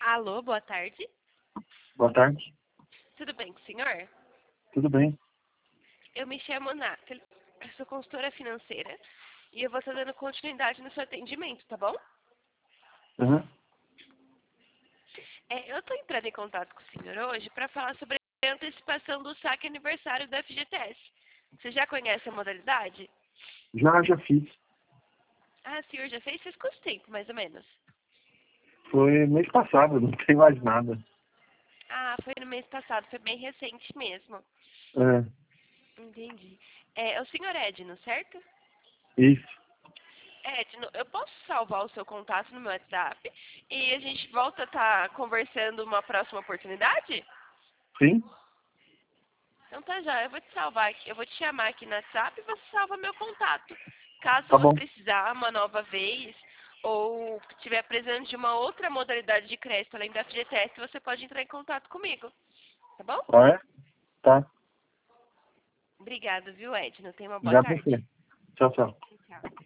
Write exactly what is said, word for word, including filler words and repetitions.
Alô, boa tarde. Boa tarde. Tudo bem com o senhor? Tudo bem? Eu me chamo Nathalie, eu sou consultora financeira e eu vou estar dando continuidade no seu atendimento, tá bom? Uhum. É, eu estou entrando em contato com o senhor hoje para falar sobre a antecipação do saque aniversário do F G T S. Você já conhece a modalidade? Já, já fiz. Ah, o senhor já fez? Faz quanto tempo, mais ou menos? Foi mês passado, não tem mais nada. Ah, foi no mês passado, foi bem recente mesmo. É, Entendi. É, é o senhor Edno, certo? isso. Edno, eu posso salvar o seu contato no meu WhatsApp e a gente volta a estar conversando uma próxima oportunidade? Sim? Então tá já, eu vou te salvar aqui, eu vou te chamar aqui no WhatsApp e você salva meu contato. Caso Tá você bom. precisar uma nova vez ou estiver precisando de uma outra modalidade de crédito além da F G T S, você pode entrar em contato comigo. Tá bom? Ah, é? Tá. Obrigada, viu, Edno? Tenha uma boa Já você. tarde. Tchau, tchau. Tchau.